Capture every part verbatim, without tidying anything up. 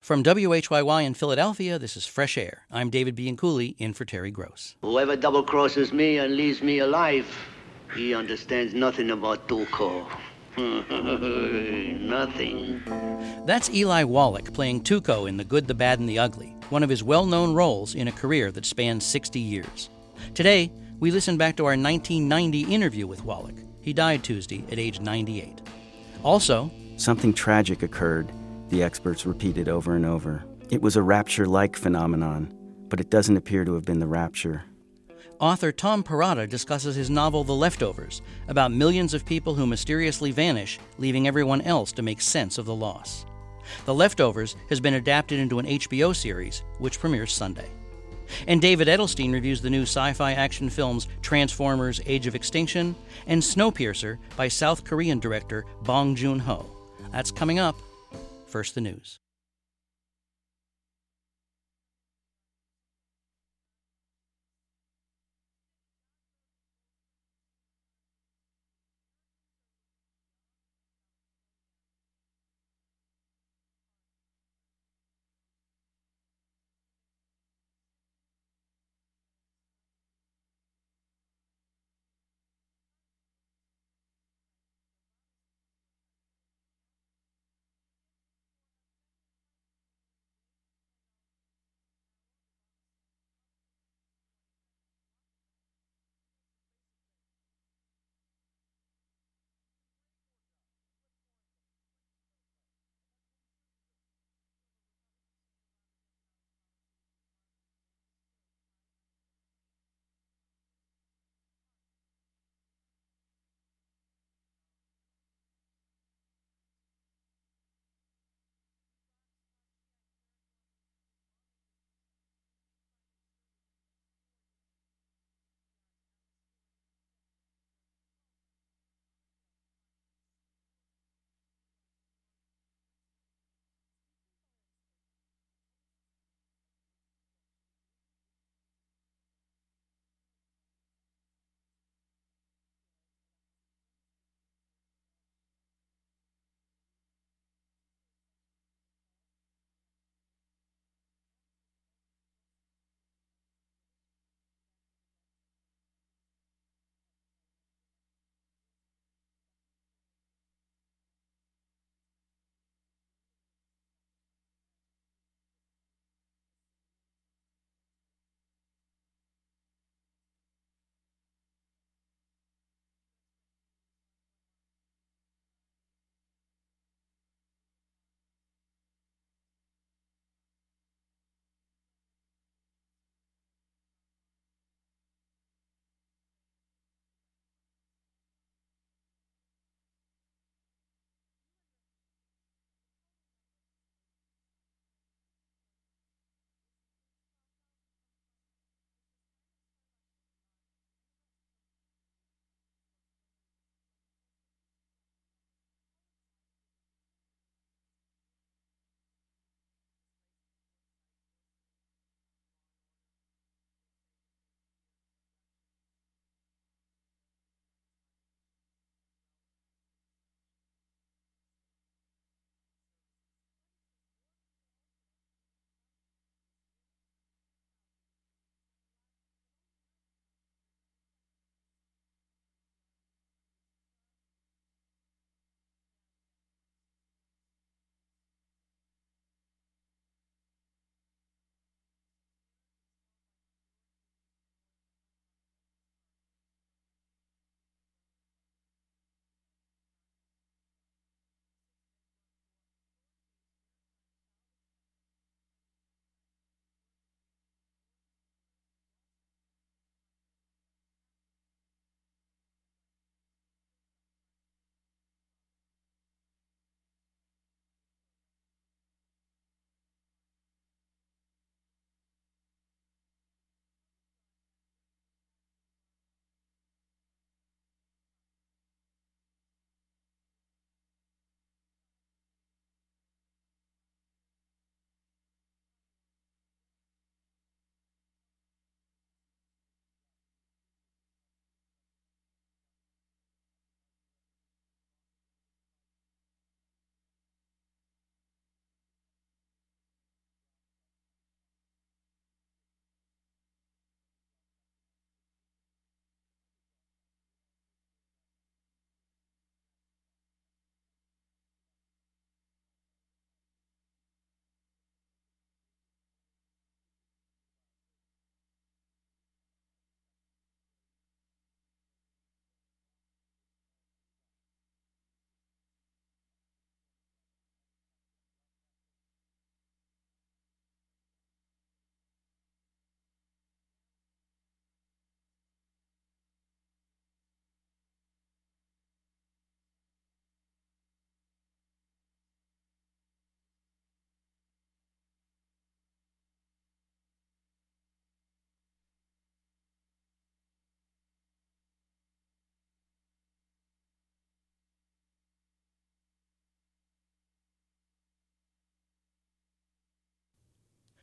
From W H Y Y in Philadelphia, this is Fresh Air. I'm David Bianculli, in for Terry Gross. Whoever double-crosses me and leaves me alive, he understands nothing about Tuco. Nothing. That's Eli Wallach playing Tuco in The Good, the Bad, and the Ugly, one of his well-known roles in a career that spans sixty years. Today, we listen back to our nineteen ninety interview with Wallach. He died Tuesday at age ninety-eight. Also, something tragic occurred, the experts repeated over and over. It was a rapture-like phenomenon, but it doesn't appear to have been the rapture. Author Tom Perrotta discusses his novel The Leftovers, about millions of people who mysteriously vanish, leaving everyone else to make sense of the loss. The Leftovers has been adapted into an H B O series, which premieres Sunday. And David Edelstein reviews the new sci-fi action films Transformers: Age of Extinction and Snowpiercer by South Korean director Bong Joon-ho. That's coming up. First, the news.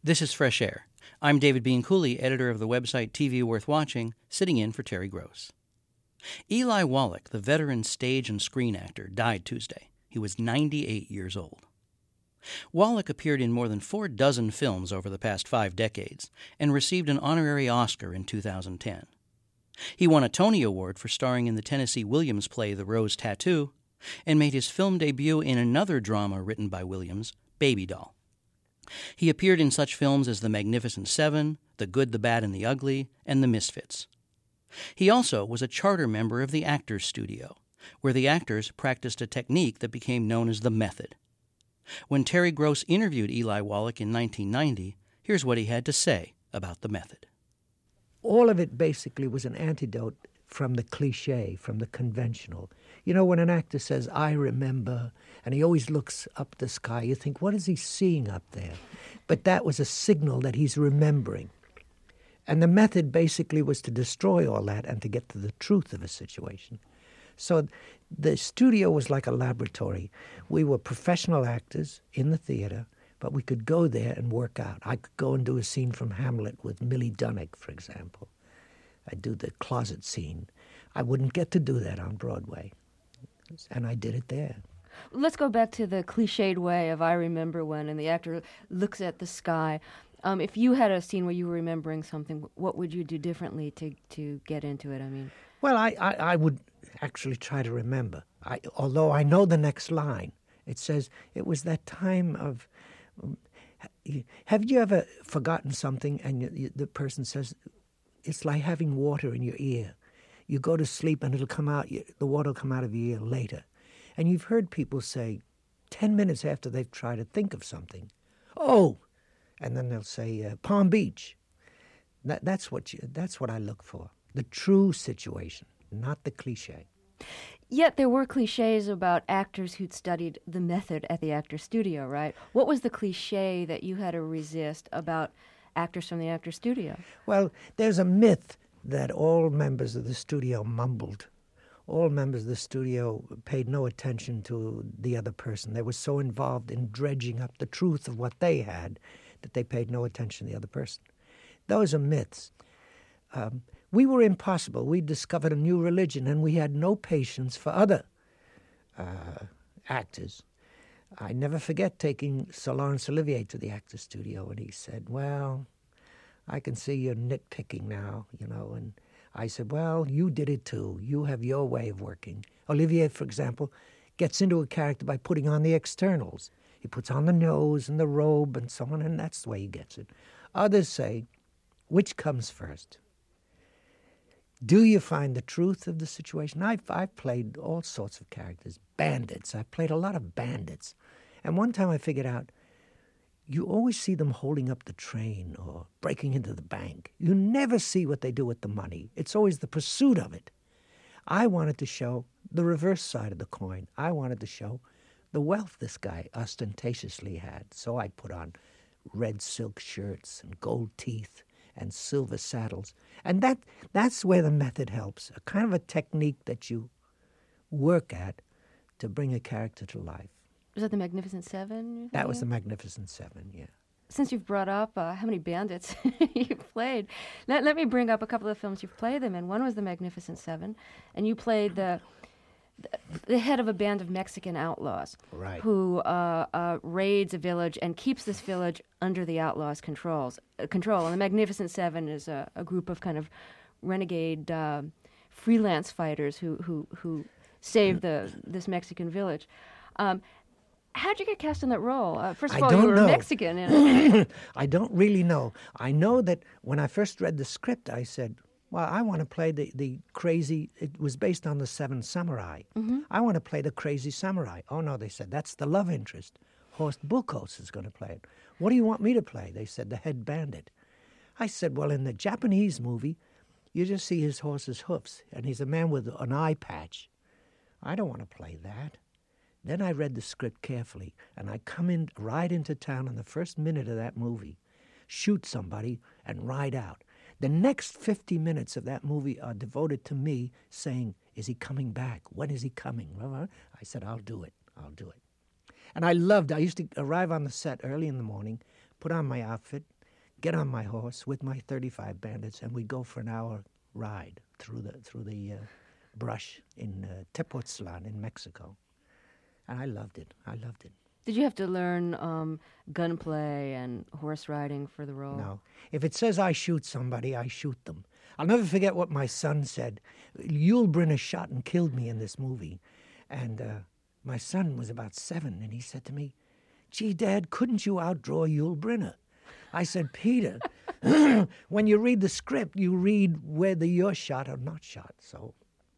This is Fresh Air. I'm David Bean Cooley, editor of the website T V Worth Watching, sitting in for Terry Gross. Eli Wallach, the veteran stage and screen actor, died Tuesday. He was ninety-eight years old. Wallach appeared in more than four dozen films over the past five decades and received an honorary Oscar in two thousand ten. He won a Tony Award for starring in the Tennessee Williams play The Rose Tattoo and made his film debut in another drama written by Williams, Baby Doll. He appeared in such films as The Magnificent Seven, The Good, the Bad, and the Ugly, and The Misfits. He also was a charter member of the Actors Studio, where the actors practiced a technique that became known as the method. When Terry Gross interviewed Eli Wallach in nineteen ninety, here's what he had to say about the method. All of it basically was an antidote from the cliche, from the conventional. You know, when an actor says, I remember, and he always looks up the sky, you think, what is he seeing up there? But that was a signal that he's remembering. And the method basically was to destroy all that and to get to the truth of a situation. So the studio was like a laboratory. We were professional actors in the theater, but we could go there and work out. I could go and do a scene from Hamlet with Millie Dunnick, for example. I'd do the closet scene. I wouldn't get to do that on Broadway, and I did it there. Let's go back to the cliched way of I remember when, and the actor looks at the sky. Um, if you had a scene where you were remembering something, what would you do differently to, to get into it? I mean, Well, I, I, I would actually try to remember, I, although I know the next line. It says, it was that time of... Um, have you ever forgotten something and you, you, the person says, it's like having water in your ear. You go to sleep and it'll come out, the water will come out of your ear later. And you've heard people say, ten minutes after they've tried to think of something, oh, and then they'll say, uh, Palm Beach. That, that's what you, that's what I look for, the true situation, not the cliche. Yet there were cliches about actors who'd studied the method at the Actors Studio, right? What was the cliche that you had to resist about actors from the Actors Studio? Well, there's a myth that all members of the studio mumbled. All members of the studio paid no attention to the other person. They were so involved in dredging up the truth of what they had that they paid no attention to the other person. Those are myths. Um, we were impossible. We discovered a new religion, and we had no patience for other uh, actors. I never forget taking Sir Laurence Olivier to the Actors Studio, and he said, well, I can see you're nitpicking now, you know. And I said, well, you did it too. You have your way of working. Olivier, for example, gets into a character by putting on the externals. He puts on the nose and the robe and so on, and that's the way he gets it. Others say, which comes first? Do you find the truth of the situation? I've, I've played all sorts of characters. Bandits. I've played a lot of bandits. And one time I figured out, you always see them holding up the train or breaking into the bank. You never see what they do with the money. It's always the pursuit of it. I wanted to show the reverse side of the coin. I wanted to show the wealth this guy ostentatiously had. So I put on red silk shirts and gold teeth and silver saddles. And that that's where the method helps, a kind of a technique that you work at to bring a character to life. Was that the Magnificent Seven? That was the Magnificent Seven, yeah. Since you've brought up uh, how many bandits you've played, let, let me bring up a couple of films you've played them in. One was the Magnificent Seven, and you played the the, the head of a band of Mexican outlaws, right, who uh, uh, raids a village and keeps this village under the outlaws' controls. Uh, control. And the Magnificent Seven is a, a group of kind of renegade uh, freelance fighters who who who save the this Mexican village. Um, How'd you get cast in that role? Uh, first of I all, you were know. Mexican. And I don't really know. I know that when I first read the script, I said, well, I want to play the, the crazy, it was based on the Seven Samurai. Mm-hmm. I want to play the crazy samurai. Oh, no, they said, that's the love interest. Horst Buchholz is going to play it. What do you want me to play? They said, the head bandit. I said, well, in the Japanese movie, you just see his horse's hoofs, and he's a man with an eye patch. I don't want to play that. Then I read the script carefully, and I come in, ride into town in the first minute of that movie, shoot somebody, and ride out. The next fifty minutes of that movie are devoted to me saying, is he coming back? When is he coming? I said, I'll do it. I'll do it. And I loved, I used to arrive on the set early in the morning, put on my outfit, get on my horse with my thirty-five Bandits, and we'd go for an hour ride through the through the uh, brush in uh, Tepoztlan in Mexico. And I loved it. I loved it. Did you have to learn um, gunplay and horse riding for the role? No. If it says I shoot somebody, I shoot them. I'll never forget what my son said. Yul Brynner shot and killed me in this movie. And uh, my son was about seven, and he said to me, "Gee, Dad, couldn't you outdraw Yul Brynner?" I said, "Peter, when you read the script, you read whether you're shot or not shot." So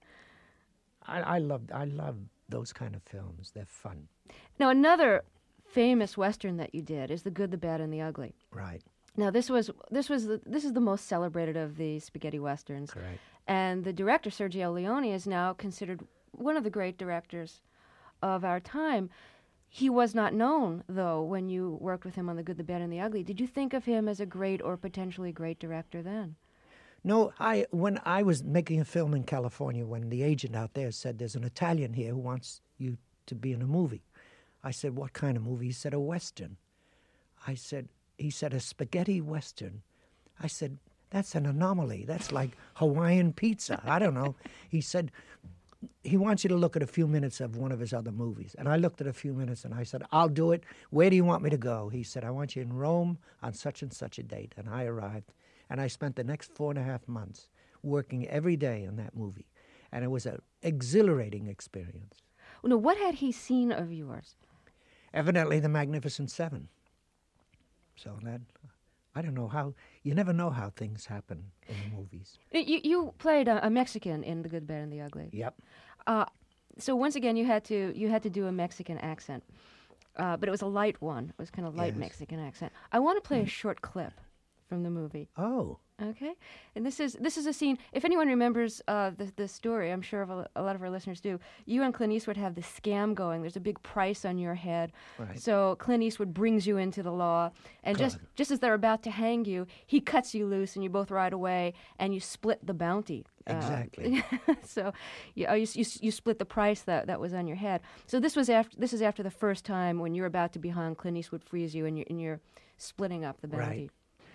I, I loved I love those kind of films. They're fun. Now, another famous Western that you did is The Good, the Bad, and the Ugly. Right. Now, this was this was the, this is the most celebrated of the spaghetti westerns. Correct. And the director, Sergio Leone, is now considered one of the great directors of our time. He was not known, though, when you worked with him on The Good, the Bad, and the Ugly. Did you think of him as a great or potentially great director then? No, I when I was making a film in California, when the agent out there said, "There's an Italian here who wants you to be in a movie," I said, "What kind of movie?" He said, "A Western." I said, he said, "A spaghetti Western." I said, "That's an anomaly. That's like Hawaiian pizza. I don't know." He said, "He wants you to look at a few minutes of one of his other movies." And I looked at a few minutes and I said, "I'll do it. Where do you want me to go?" He said, "I want you in Rome on such and such a date." And I arrived. And I spent the next four and a half months working every day on that movie. And it was an exhilarating experience. Well, now, what had he seen of yours? Evidently, The Magnificent Seven. So that, I don't know how, you never know how things happen in the movies. You, you played a, a Mexican in The Good, Bad, and the Ugly. Yep. Uh, so once again, you had to you had to do a Mexican accent. Uh, but it was a light one. It was kind of light Yes. Mexican accent. I want to play a short clip from the movie. Oh. Okay, and this is this is a scene. If anyone remembers uh, the the story, I'm sure of a, a lot of our listeners do. You and Clint Eastwood have this scam going. There's a big price on your head. Right. So Clint Eastwood brings you into the law, and just just as they're about to hang you, he cuts you loose, and you both ride away, and you split the bounty. Exactly. Uh, so you, you you you split the price that that was on your head. So this was after this is after the first time when you're about to be hung. Clint Eastwood frees you, and you're and you're splitting up the bounty. Right.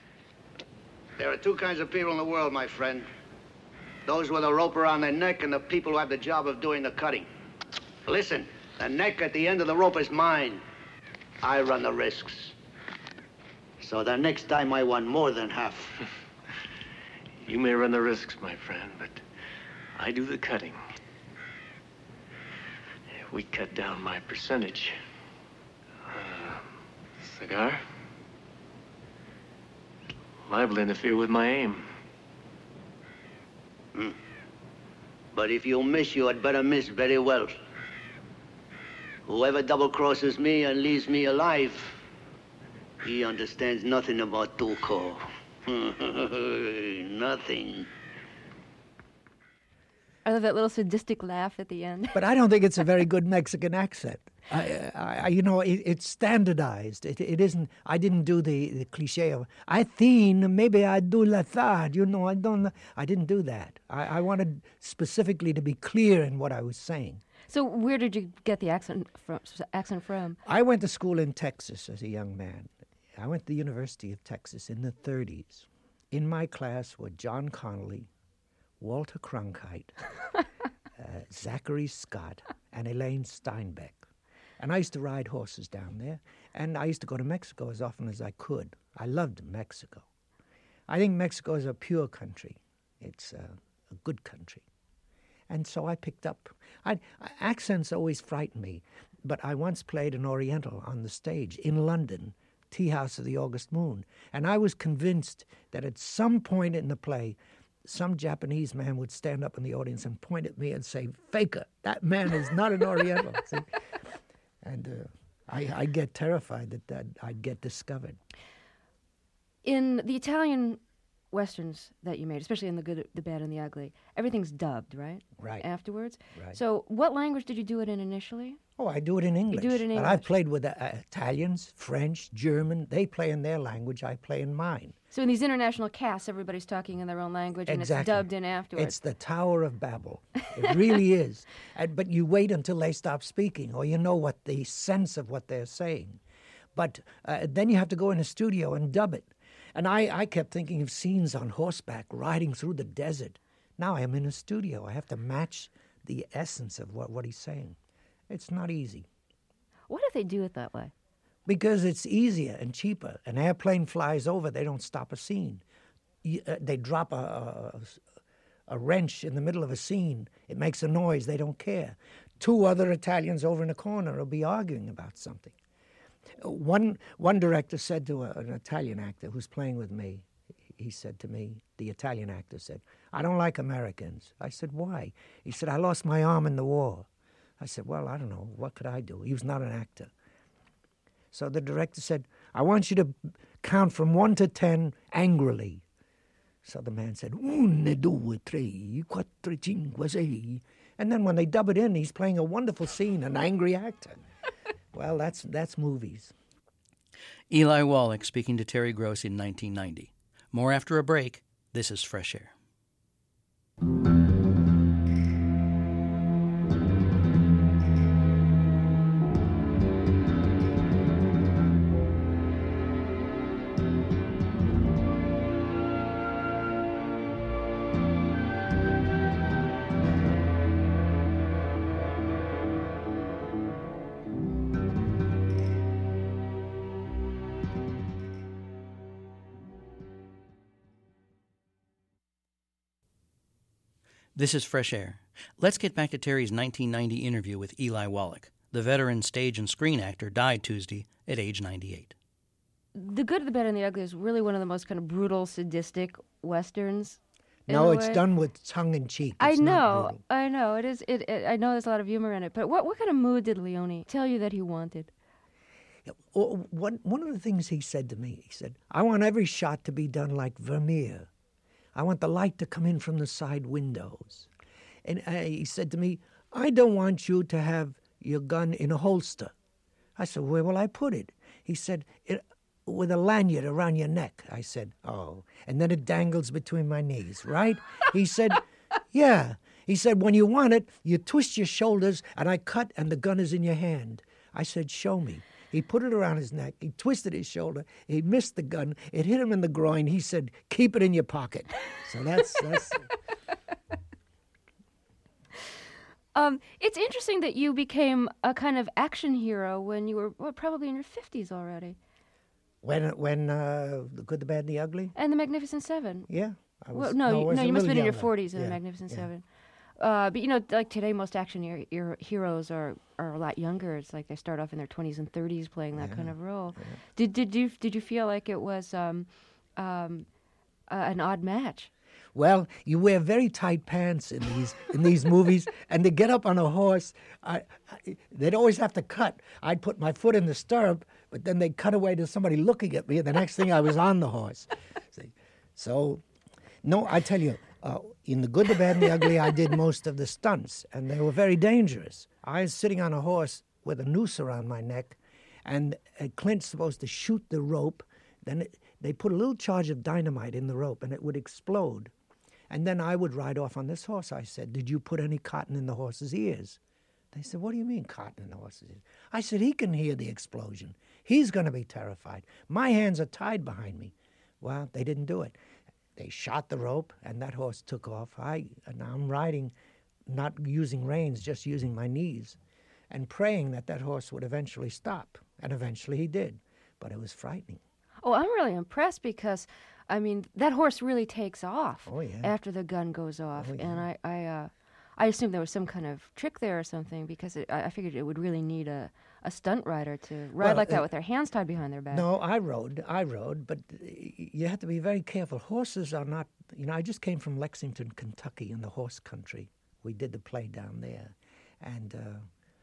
There are two kinds of people in the world, my friend. Those with a rope around their neck and the people who have the job of doing the cutting. Listen, the neck at the end of the rope is mine. I run the risks. So the next time I want more than half. You may run the risks, my friend, but I do the cutting. We cut down my percentage. Uh, cigar? Liable to interfere with my aim. Hmm. But if you miss, you had better miss very well. Whoever double-crosses me and leaves me alive, he understands nothing about Tuco. Nothing. I love that little sadistic laugh at the end. But I don't think it's a very good Mexican accent. I, I, you know, it, it's standardized. It, it isn't. I didn't do the, the cliche of I think maybe I do la third. You know, I don't. I didn't do that. I, I wanted specifically to be clear in what I was saying. So where did you get the accent from? Accent from? I went to school in Texas as a young man. I went to the University of Texas in the thirties. In my class were John Connolly, Walter Cronkite, uh, Zachary Scott, and Elaine Steinbeck. And I used to ride horses down there, and I used to go to Mexico as often as I could. I loved Mexico. I think Mexico is a pure country. It's a, a good country. And so I picked up... I, accents always frighten me, but I once played an Oriental on the stage in London, Tea House of the August Moon, and I was convinced that at some point in the play, some Japanese man would stand up in the audience and point at me and say, "Faker, that man is not an Oriental." See? And uh, I, I get terrified that, that I'd get discovered. In the Italian westerns that you made, especially in The Good, the Bad, and the Ugly, everything's dubbed, right? Right. Afterwards? Right. So what language did you do it in initially? Oh, I do it in English. do it in But I've English. played with uh, Italians, French, German. They play in their language. I play in mine. So in these international casts, everybody's talking in their own language, and Exactly. it's dubbed in afterwards. It's the Tower of Babel. It really is. And, but you wait until they stop speaking, or you know what the sense of what they're saying. But uh, then you have to go in a studio and dub it. And I, I kept thinking of scenes on horseback riding through the desert. Now I am in a studio. I have to match the essence of what, what he's saying. It's not easy. Why do they do it that way? Because it's easier and cheaper. An airplane flies over, they don't stop a scene. You, uh, they drop a, a, a wrench in the middle of a scene. It makes a noise, they don't care. Two other Italians over in a corner will be arguing about something. One, one director said to a, an Italian actor who's playing with me, he said to me, the Italian actor said, I don't like Americans. I said, why? He said, I lost my arm in the war. I said, well, I don't know. What could I do? He was not an actor. So the director said, I want you to count from one to ten angrily. So the man said, un, due, tre, quattro, cinque, sei. And then when they dub it in, he's playing a wonderful scene, an angry actor. Well, that's that's movies. Eli Wallach speaking to Terry Gross in nineteen ninety. More after a break. This is Fresh Air. This is Fresh Air. Let's get back to Terry's nineteen ninety interview with Eli Wallach. The veteran stage and screen actor died Tuesday at age ninety-eight. The Good, the Bad, and the Ugly is really one of the most kind of brutal, sadistic westerns. No, it's done with tongue in cheek. I know, I know. It is. It, it. I know there's a lot of humor in it. But what, what kind of mood did Leone tell you that he wanted? One, one of the things he said to me, he said, I want every shot to be done like Vermeer. I want the light to come in from the side windows. And uh, he said to me, I don't want you to have your gun in a holster. I said, where will I put it? He said, it, with a lanyard around your neck. I said, oh. And then it dangles between my knees, right? He said, yeah. He said, when you want it, you twist your shoulders, and I cut, and the gun is in your hand. I said, show me. He put it around his neck. He twisted his shoulder. He missed the gun. It hit him in the groin. He said, keep it in your pocket. So that's... that's um, it's interesting that you became a kind of action hero when you were well, probably in your fifties already. When, when uh, The Good, the Bad, and the Ugly? And The Magnificent Seven. Yeah. I was, well, no, no, you, no, you must have been in your younger. forties in yeah, The Magnificent yeah. Seven. Uh, but, you know, like today, most action er- er- heroes are, are a lot younger. It's like they start off in their twenties and thirties playing that Yeah, kind of role. yeah. Did did you did you feel like it was um, um, uh, an odd match? Well, you wear very tight pants in these in these movies, and to get up on a horse, I, I, they'd always have to cut. I'd put my foot in the stirrup, but then they'd cut away to somebody looking at me, and the next thing I was on the horse. See? So, no, I tell you, uh, in The Good, the Bad, and the Ugly, I did most of the stunts, and they were very dangerous. I was sitting on a horse with a noose around my neck, and uh, Clint's supposed to shoot the rope. Then it, they put a little charge of dynamite in the rope, and it would explode. And then I would ride off on this horse. I said, did you put any cotton in the horse's ears? They said, what do you mean cotton in the horse's ears? I said, he can hear the explosion. He's going to be terrified. My hands are tied behind me. Well, they didn't do it. They shot the rope, and that horse took off. I, and I'm riding, not using reins, just using my knees, and praying that that horse would eventually stop. And eventually he did. But it was frightening. Oh, I'm really impressed because, I mean, that horse really takes off Oh, yeah. after the gun goes off. Oh, yeah. And I I, uh, I assumed there was some kind of trick there or something because it, I I figured it would really need a, a stunt rider to ride Well, like that uh, with their hands tied behind their back. No, I rode, I rode, but uh, you have to be very careful. Horses are not, you know, I just came from Lexington, Kentucky in the horse country. We did the play down there. And uh,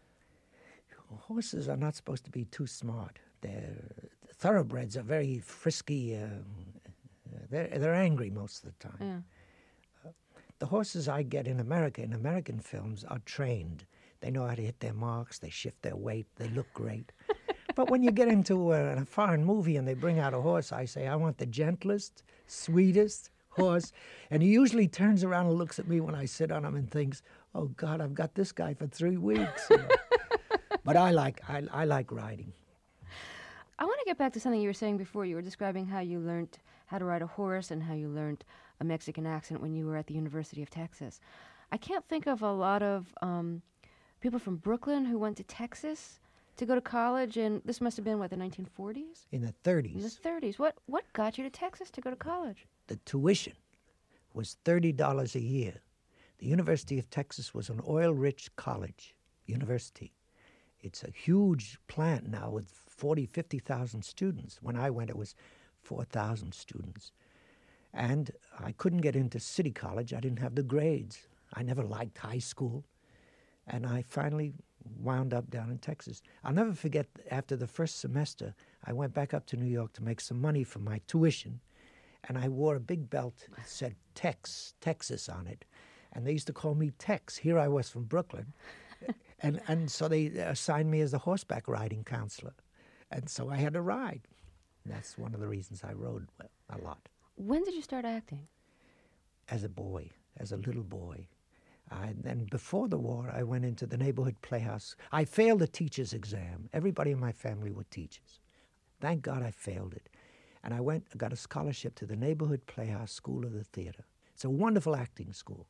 horses are not supposed to be too smart. They're, thoroughbreds are very frisky. Uh, they're, they're angry most of the time. Yeah. Uh, the horses I get in America, in American films, are trained. They know how to hit their marks. They shift their weight. They look great. But when you get into a, a foreign movie and they bring out a horse, I say, I want the gentlest, sweetest horse. And he usually turns around and looks at me when I sit on him and thinks, oh, God, I've got this guy for three weeks. You know? But I like, I, I like riding. I want to get back to something you were saying before. You were describing how you learned how to ride a horse and how you learned a Mexican accent when you were at the University of Texas. I can't think of a lot of um, people from Brooklyn who went to Texas to go to college, and this must have been, what, the nineteen forties? In the thirties. In the thirties. What, what got you to Texas to go to college? The tuition was thirty dollars a year. The University of Texas was an oil-rich college, university. It's a huge plant now with forty, fifty thousand students. When I went, it was four thousand students. And I couldn't get into City College. I didn't have the grades. I never liked high school. And I finally wound up down in Texas. I'll never forget, after the first semester, I went back up to New York to make some money for my tuition. And I wore a big belt that said Tex, Texas on it. And they used to call me Tex. Here I was from Brooklyn. and and so they assigned me as a horseback riding counselor. And so I had to ride. And that's one of the reasons I rode a lot. When did you start acting? As a boy, as a little boy. I, then before the war, I went into the neighborhood playhouse. I failed the teacher's exam. Everybody in my family were teachers. Thank God I failed it. And I went, got a scholarship to the neighborhood playhouse School of the Theater. It's a wonderful acting school.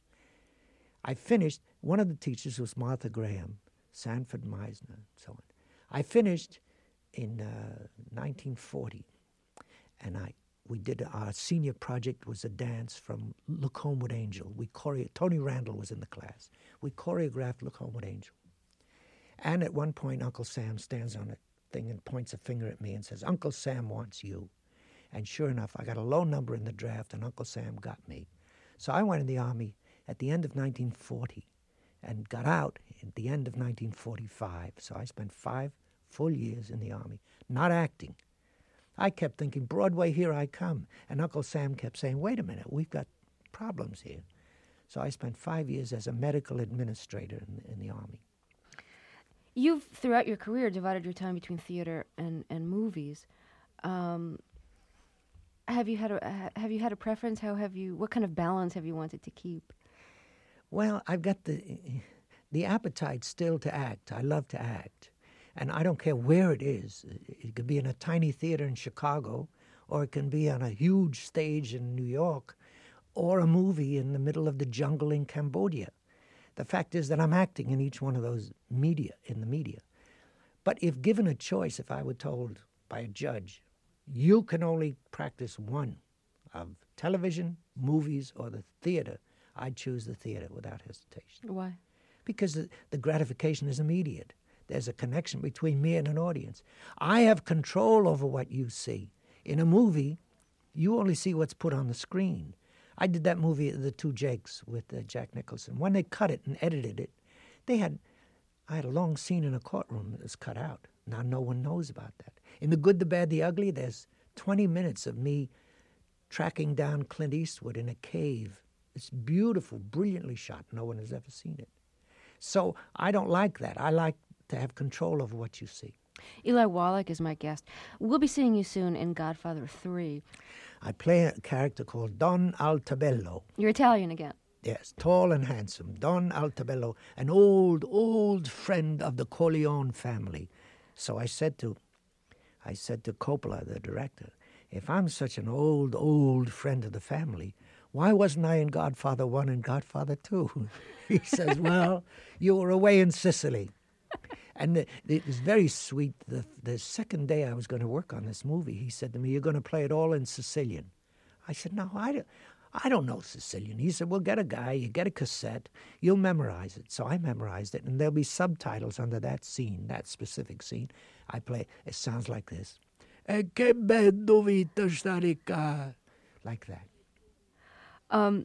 I finished, one of the teachers was Martha Graham, Sanford Meisner, and so on. I finished in uh, nineteen forty, and I we did, our senior project was a dance from Look Homeward Angel. We choreo- Tony Randall was in the class. We choreographed Look Homeward Angel. And at one point, Uncle Sam stands on a thing and points a finger at me and says, Uncle Sam wants you. And sure enough, I got a low number in the draft, and Uncle Sam got me. So I went in the Army at the end of nineteen forty and got out at the end of nineteen forty-five. So I spent five full years in the Army, not acting. I kept thinking, Broadway, here I come. And Uncle Sam kept saying, wait a minute, we've got problems here. So I spent five years as a medical administrator in, in the Army. You've, throughout your career, divided your time between theater and, and movies. Um, have you had a have you had a preference? How have you? What kind of balance have you wanted to keep? Well, I've got the the appetite still to act. I love to act, and I don't care where it is. It could be in a tiny theater in Chicago, or it can be on a huge stage in New York, or a movie in the middle of the jungle in Cambodia. The fact is that I'm acting in each one of those media, in the media. But if given a choice, if I were told by a judge, you can only practice one of television, movies, or the theater, I'd choose the theater without hesitation. Why? Because the, the gratification is immediate. There's a connection between me and an audience. I have control over what you see. In a movie, you only see what's put on the screen. I did that movie, The Two Jakes, with uh, Jack Nicholson. When they cut it and edited it, they had, I had a long scene in a courtroom that was cut out. Now no one knows about that. In The Good, the Bad, the Ugly, there's twenty minutes of me tracking down Clint Eastwood in a cave. It's beautiful, brilliantly shot. No one has ever seen it. So I don't like that. I like to have control over what you see. Eli Wallach is my guest. We'll be seeing you soon in Godfather three. I play a character called Don Altabello. You're Italian again. Yes, tall and handsome. Don Altabello, an old, old friend of the Corleone family. So I said to, I said to Coppola, the director, if I'm such an old, old friend of the family, why wasn't I in Godfather one and Godfather two? He says, well, you were away in Sicily. And the, it was very sweet. The, the second day I was going to work on this movie, he said to me, you're going to play it all in Sicilian. I said, no, I don't, I don't know Sicilian. He said, well, get a guy, you get a cassette, you'll memorize it. So I memorized it, and there'll be subtitles under that scene, that specific scene. I play, it sounds like this. E che bello vita stare qua. Like that. Um,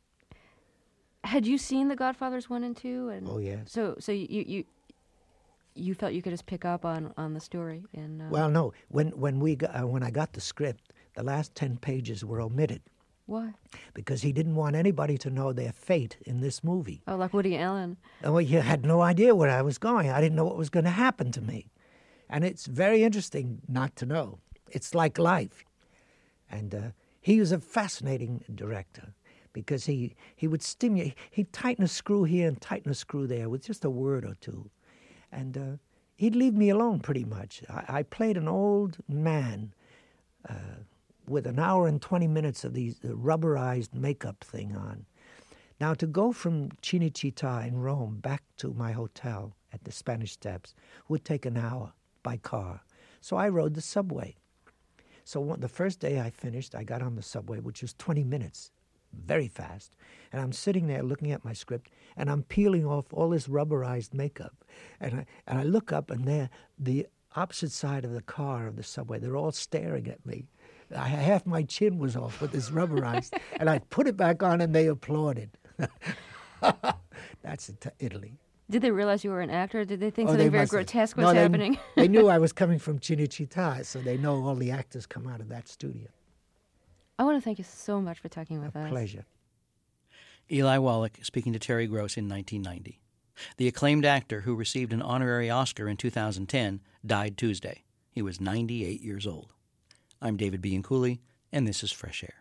had you seen The Godfathers one and two? And oh, yes. So, so you, you, you felt you could just pick up on, on the story? And, uh... Well, no. When when we got, uh, when I got the script, the last ten pages were omitted. Why? Because he didn't want anybody to know their fate in this movie. Oh, like Woody Allen. Oh, you had no idea where I was going. I didn't know what was going to happen to me. And it's very interesting not to know. It's like life. And uh, he was a fascinating director because he, he would stimulate, he'd tighten a screw here and tighten a screw there with just a word or two. And uh, he'd leave me alone pretty much. I, I played an old man uh, with an hour and twenty minutes of these uh, rubberized makeup thing on. Now, to go from Cinecittà in Rome back to my hotel at the Spanish Steps would take an hour by car. So I rode the subway. So one, the first day I finished, I got on the subway, which was twenty minutes, very fast. And I'm sitting there looking at my script, and I'm peeling off all this rubberized makeup. And I, and I look up, and they're the opposite side of the car, of the subway. They're all staring at me. I, half my chin was off with this rubberized, and I put it back on, and they applauded. That's it, Italy. Did they realize you were an actor? Did they think Oh, something they very must have. grotesque was No, they- happening? They knew I was coming from Cinecittà, so they know all the actors come out of that studio. I want to thank you so much for talking with A us. pleasure. Eli Wallach speaking to Terry Gross in nineteen ninety. The acclaimed actor who received an honorary Oscar in two thousand ten died Tuesday. He was ninety-eight years old. I'm David Bianculli, and this is Fresh Air.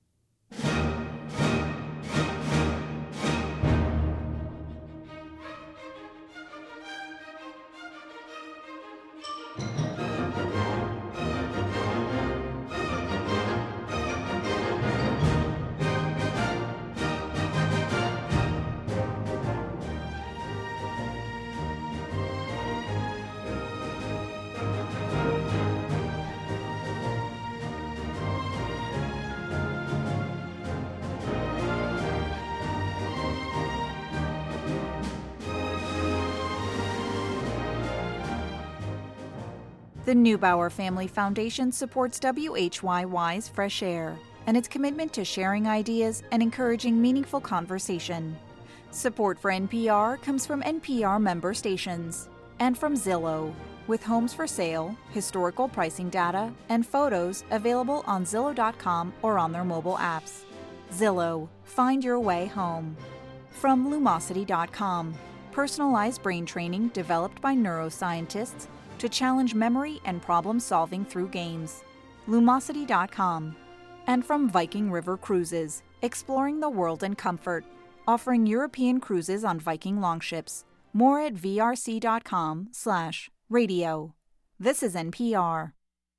The Neubauer Family Foundation supports W H Y Y's Fresh Air and its commitment to sharing ideas and encouraging meaningful conversation. Support for N P R comes from N P R member stations and from Zillow, with homes for sale, historical pricing data, and photos available on Zillow dot com or on their mobile apps. Zillow, find your way home. From Lumosity dot com, personalized brain training developed by neuroscientists to challenge memory and problem-solving through games. Lumosity dot com. And from Viking River Cruises, exploring the world in comfort, offering European cruises on Viking longships. More at V R C dot com slash radio. This is N P R.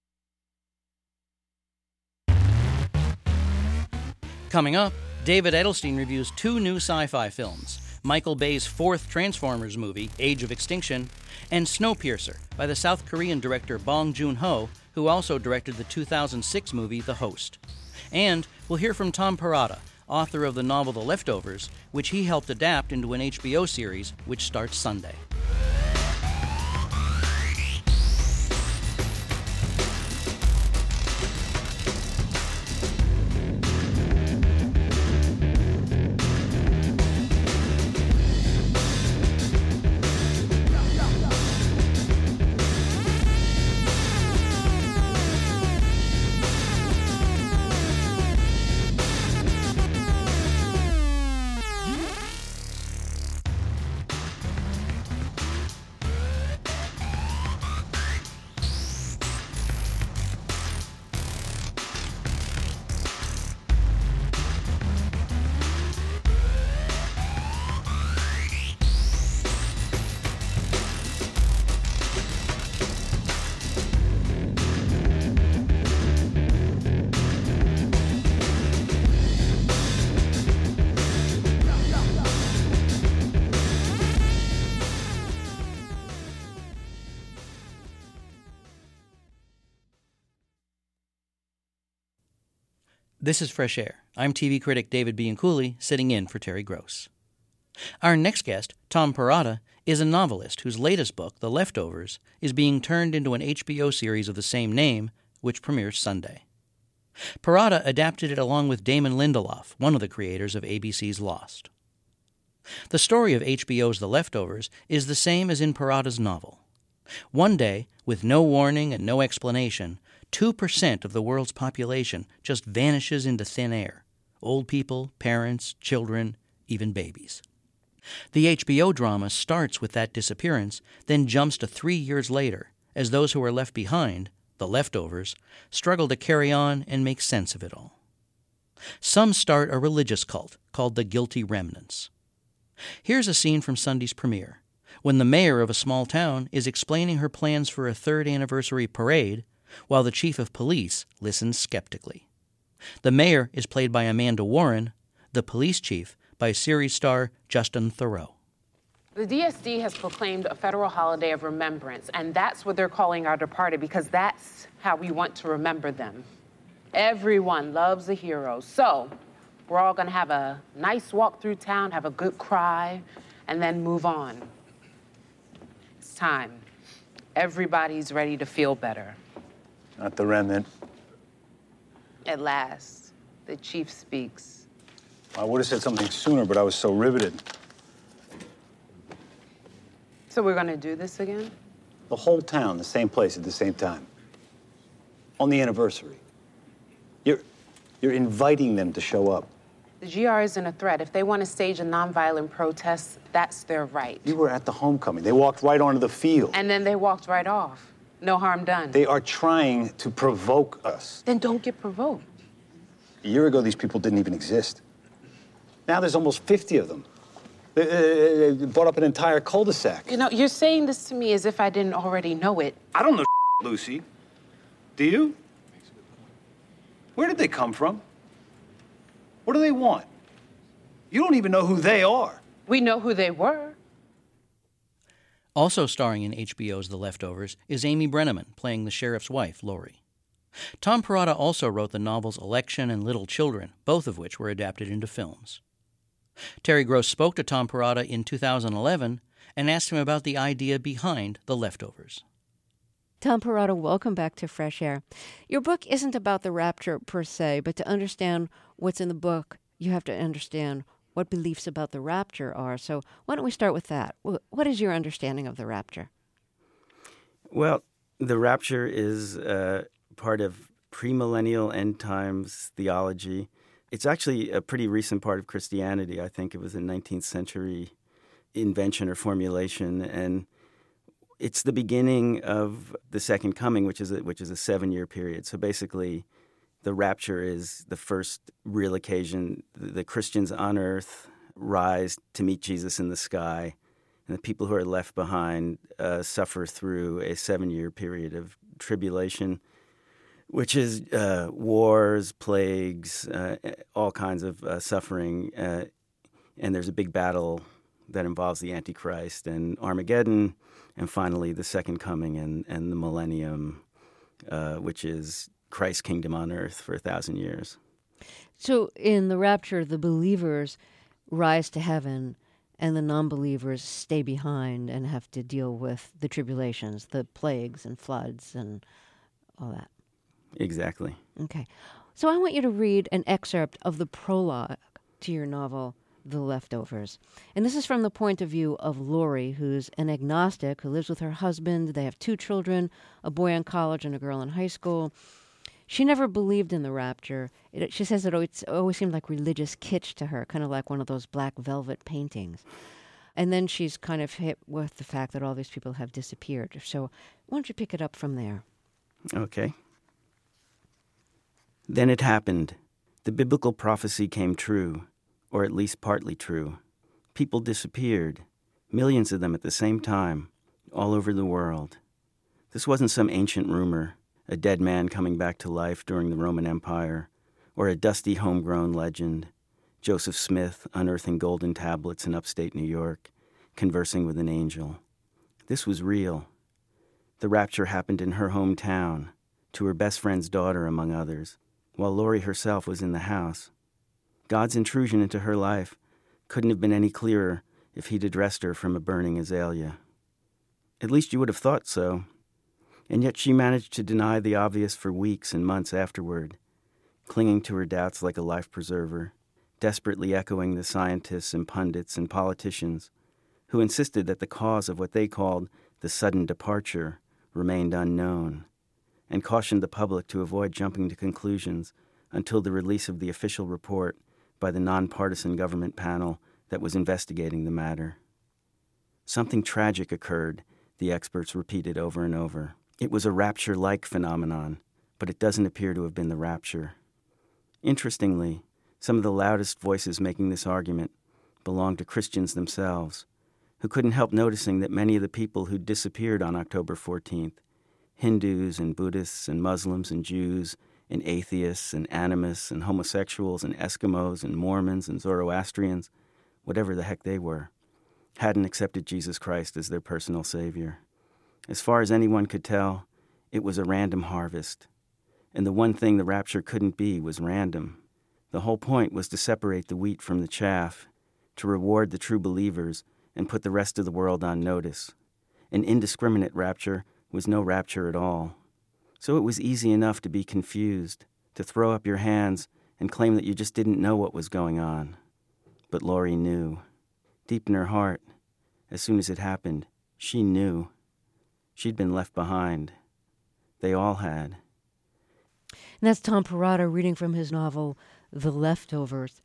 Coming up, David Edelstein reviews two new sci-fi films, Michael Bay's fourth Transformers movie, Age of Extinction, and Snowpiercer by the South Korean director Bong Joon-ho, who also directed the two thousand six movie The Host. And we'll hear from Tom Perrotta, author of the novel The Leftovers, which he helped adapt into an H B O series which starts Sunday. This is Fresh Air. I'm T V critic David Bianculli, sitting in for Terry Gross. Our next guest, Tom Perrotta, is a novelist whose latest book, The Leftovers, is being turned into an H B O series of the same name, which premieres Sunday. Perrotta adapted it along with Damon Lindelof, one of the creators of A B C's Lost. The story of H B O's The Leftovers is the same as in Perrotta's novel. One day, with no warning and no explanation, two percent of the world's population just vanishes into thin air. Old people, parents, children, even babies. The H B O drama starts with that disappearance, then jumps to three years later, as those who are left behind, the leftovers, struggle to carry on and make sense of it all. Some start a religious cult called the Guilty Remnants. Here's a scene from Sunday's premiere, when the mayor of a small town is explaining her plans for a third anniversary parade while the chief of police listens skeptically. The mayor is played by Amanda Warren, the police chief by series star Justin Theroux. The D S D has proclaimed a federal holiday of remembrance, and that's what they're calling our departed, because that's how we want to remember them. Everyone loves a hero, so we're all gonna have a nice walk through town, have a good cry, and then move on. It's time. Everybody's ready to feel better. Not the remnant. At last, the chief speaks. I would have said something sooner, but I was so riveted. So we're gonna do this again? The whole town, the same place at the same time. On the anniversary. You're, you're inviting them to show up. The G R isn't a threat. If they want to stage a nonviolent protest, that's their right. You were at the homecoming. They walked right onto the field. And then they walked right off. No harm done. They are trying to provoke us. Then don't get provoked. A year ago, these people didn't even exist. Now there's almost fifty of them. They, they brought up an entire cul-de-sac. You know, you're saying this to me as if I didn't already know it. I don't know, Lucy. Do you? Where did they come from? What do they want? You don't even know who they are. We know who they were. Also starring in H B O's The Leftovers is Amy Brenneman, playing the sheriff's wife, Lori. Tom Perrotta also wrote the novels Election and Little Children, both of which were adapted into films. Terry Gross spoke to Tom Perrotta in two thousand eleven and asked him about the idea behind The Leftovers. Tom Perrotta, welcome back to Fresh Air. Your book isn't about the rapture per se, but to understand what's in the book, you have to understand what beliefs about the rapture are. So why don't we start with that? What is your understanding of the rapture? Well, the rapture is uh, part of premillennial end times theology. It's actually a pretty recent part of Christianity. I think it was a nineteenth century invention or formulation, and it's the beginning of the second coming, which is a, which is a seven-year period. So basically, the rapture is the first real occasion the, the Christians on earth rise to meet Jesus in the sky, and the people who are left behind uh, suffer through a seven-year period of tribulation, which is uh, wars, plagues, uh, all kinds of uh, suffering. Uh, and there's a big battle that involves the Antichrist and Armageddon, and finally the second coming and, and the millennium, uh, which is Christ's kingdom on earth for a thousand years. So in the rapture, the believers rise to heaven and the non-believers stay behind and have to deal with the tribulations, the plagues and floods and all that. Exactly. Okay. So I want you to read an excerpt of the prologue to your novel, The Leftovers. And this is from the point of view of Lori, who's an agnostic who lives with her husband. They have two children, a boy in college and a girl in high school. She never believed in the rapture. It, she says it always, it always seemed like religious kitsch to her, kind of like one of those black velvet paintings. And then she's kind of hit with the fact that all these people have disappeared. So why don't you pick it up from there? Okay. Then it happened. The biblical prophecy came true, or at least partly true. People disappeared, millions of them at the same time, all over the world. This wasn't some ancient rumor, a dead man coming back to life during the Roman Empire, or a dusty homegrown legend, Joseph Smith unearthing golden tablets in upstate New York, conversing with an angel. This was real. The rapture happened in her hometown, to her best friend's daughter, among others, while Lori herself was in the house. God's intrusion into her life couldn't have been any clearer if he'd addressed her from a burning azalea. At least you would have thought so. And yet she managed to deny the obvious for weeks and months afterward, clinging to her doubts like a life preserver, desperately echoing the scientists and pundits and politicians who insisted that the cause of what they called the sudden departure remained unknown, and cautioned the public to avoid jumping to conclusions until the release of the official report by the nonpartisan government panel that was investigating the matter. Something tragic occurred, the experts repeated over and over. It was a rapture-like phenomenon, but it doesn't appear to have been the rapture. Interestingly, some of the loudest voices making this argument belong to Christians themselves, who couldn't help noticing that many of the people who disappeared on October fourteenth, Hindus and Buddhists and Muslims and Jews and atheists and animists and homosexuals and Eskimos and Mormons and Zoroastrians, whatever the heck they were, hadn't accepted Jesus Christ as their personal savior. As far as anyone could tell, it was a random harvest. And the one thing the rapture couldn't be was random. The whole point was to separate the wheat from the chaff, to reward the true believers and put the rest of the world on notice. An indiscriminate rapture was no rapture at all. So it was easy enough to be confused, to throw up your hands and claim that you just didn't know what was going on. But Laurie knew. Deep in her heart, as soon as it happened, she knew. She'd been left behind. They all had. And that's Tom Perrotta reading from his novel, The Leftovers.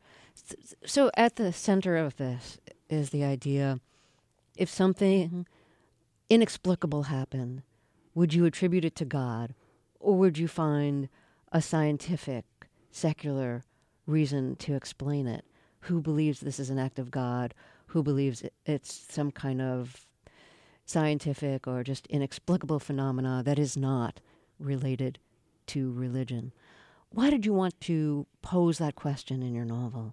So at the center of this is the idea, if something inexplicable happened, would you attribute it to God, or would you find a scientific, secular reason to explain it? Who believes this is an act of God? Who believes it's some kind of scientific or just inexplicable phenomena that is not related to religion? Why did you want to pose that question in your novel?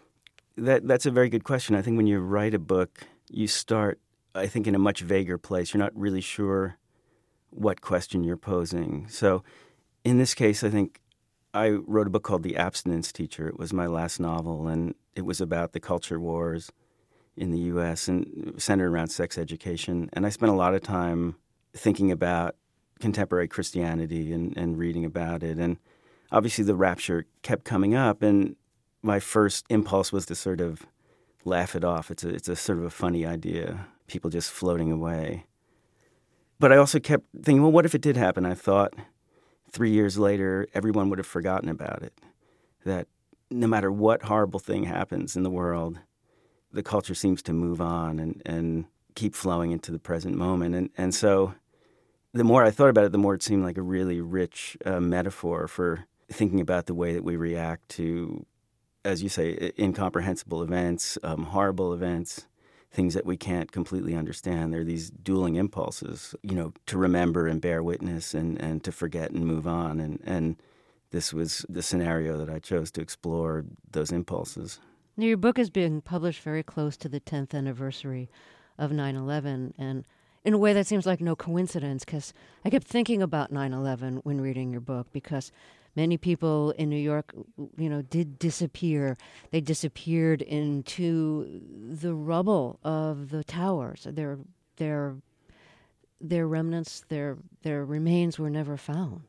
That that's a very good question. I think when you write a book, you start, I think, in a much vaguer place. You're not really sure what question you're posing. So in this case, I think I wrote a book called The Abstinence Teacher. It was my last novel, and it was about the culture wars in the U S and centered around sex education. And I spent a lot of time thinking about contemporary Christianity and, and reading about it. And obviously the rapture kept coming up, and my first impulse was to sort of laugh it off. It's a, it's a sort of a funny idea, people just floating away. But I also kept thinking, well, what if it did happen? I thought three years later, everyone would have forgotten about it, that no matter what horrible thing happens in the world, the culture seems to move on and, and keep flowing into the present moment. And, and so the more I thought about it, the more it seemed like a really rich uh, metaphor for thinking about the way that we react to, as you say, incomprehensible events, um, horrible events, things that we can't completely understand. There are these dueling impulses, you know, to remember and bear witness and, and to forget and move on. And, and this was the scenario that I chose to explore those impulses. Now, your book is being published very close to the tenth anniversary of nine eleven, and in a way that seems like no coincidence, because I kept thinking about nine eleven when reading your book, because many people in New York, you know, did disappear. They disappeared into the rubble of the towers. Their their their remnants, their their remains were never found.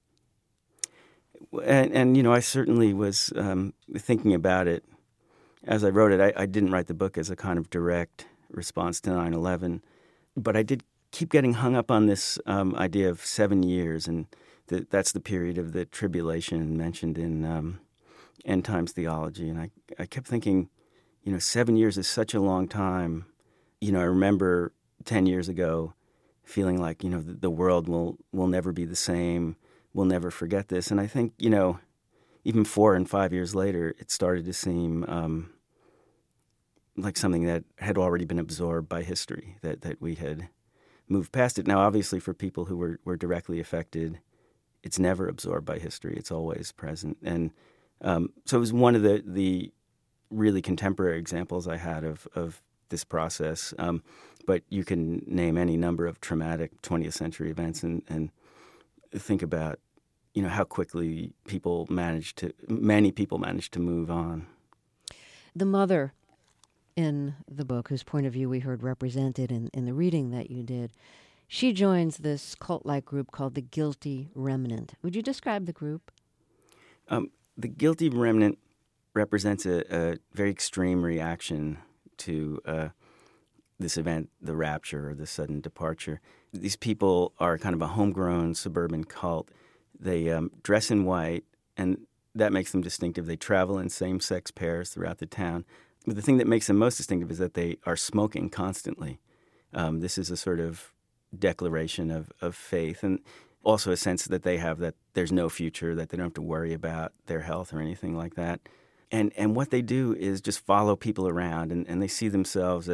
And, and you know, I certainly was um, thinking about it as I wrote it. I, I didn't write the book as a kind of direct response to nine eleven, but I did keep getting hung up on this um, idea of seven years, and the, that's the period of the tribulation mentioned in um, End Times Theology. And I, I kept thinking, you know, seven years is such a long time. You know, I remember ten years ago feeling like, you know, the, the world will, will never be the same. We'll never forget this. And I think, you know, even four and five years later, it started to seem um, like something that had already been absorbed by history, that, that we had moved past it. Now, obviously, for people who were, were directly affected, it's never absorbed by history. It's always present. And um, so it was one of the, the really contemporary examples I had of, of this process. Um, but you can name any number of traumatic twentieth century events and, and think about, you know, how quickly people managed to, many people managed to move on. The mother in the book, whose point of view we heard represented in, in the reading that you did, she joins this cult-like group called the Guilty Remnant. Would you describe the group? Um, the Guilty Remnant represents a, a very extreme reaction to uh, this event, the rapture or the sudden departure. These people are kind of a homegrown suburban cult. They um, dress in white, and that makes them distinctive. They travel in same-sex pairs throughout the town. But the thing that makes them most distinctive is that they are smoking constantly. Um, this is a sort of declaration of, of faith, and also a sense that they have that there's no future, that they don't have to worry about their health or anything like that. And and what they do is just follow people around, and, and they see themselves as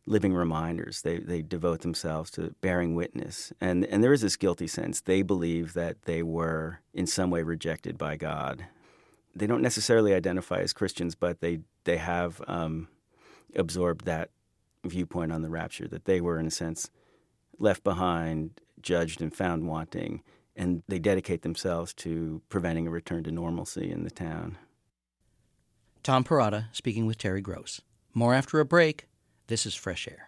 living reminders. They they devote themselves to bearing witness. And, and there is this guilty sense. They believe that they were in some way rejected by God. They don't necessarily identify as Christians, but they, they have um, absorbed that viewpoint on the rapture, that they were, in a sense, left behind, judged, and found wanting. And they dedicate themselves to preventing a return to normalcy in the town. Tom Perrotta speaking with Terry Gross. More after a break. This is Fresh Air.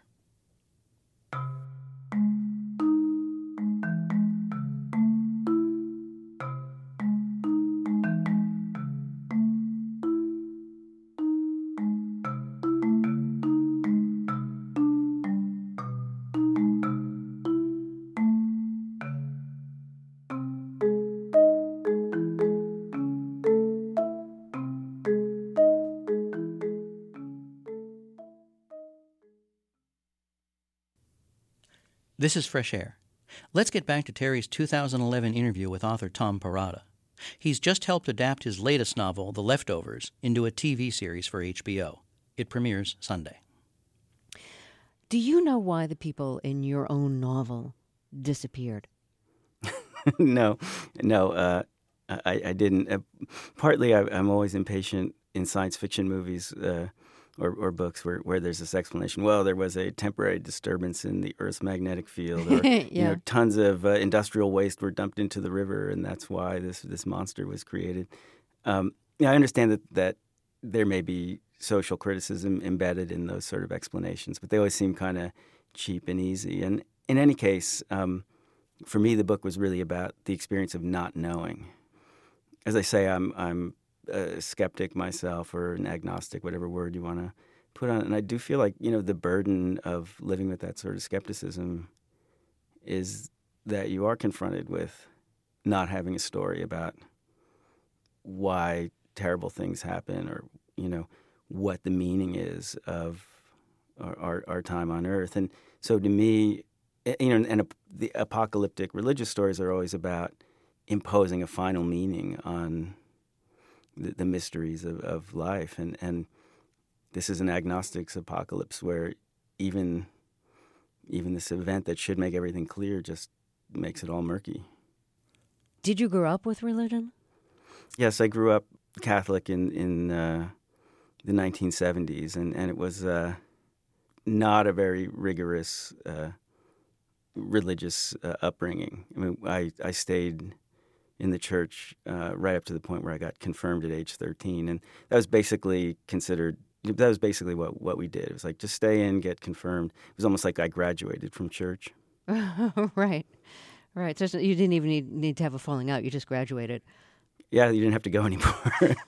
This is Fresh Air. Let's get back to Terry's two thousand eleven interview with author Tom Perrotta. He's just helped adapt his latest novel, The Leftovers, into a T V series for H B O. It premieres Sunday. Do you know why the people in your own novel disappeared? no, no, uh, I, I didn't. Uh, partly, I, I'm always impatient in science fiction movies uh, or, or books where, where there's this explanation. Well, there was a temporary disturbance in the Earth's magnetic field, or yeah. you know, tons of uh, industrial waste were dumped into the river, and that's why this this monster was created. Um, yeah, I understand that that there may be social criticism embedded in those sort of explanations, but they always seem kind of cheap and easy. And in any case, um, for me, the book was really about the experience of not knowing. As I say, I'm I'm a skeptic myself, or an agnostic, whatever word you want to put on it. And I do feel like, you know, the burden of living with that sort of skepticism is that you are confronted with not having a story about why terrible things happen, or, you know, what the meaning is of our, our, our time on Earth. And so to me, you know, and, and the apocalyptic religious stories are always about imposing a final meaning on the, the mysteries of, of life. And, and this is an agnostic's apocalypse where even even this event that should make everything clear just makes it all murky. Did you grow up with religion? Yes, I grew up Catholic in, in uh, the nineteen seventies, and, and it was uh, not a very rigorous uh, religious uh, upbringing. I mean, I, I stayed in the church uh, right up to the point where I got confirmed at age thirteen, and that was basically considered, that was basically what, what we did. It was like, just stay in, get confirmed. It was almost like I graduated from church. Right, right. So you didn't even need, need to have a falling out. You just graduated. Yeah, you didn't have to go anymore.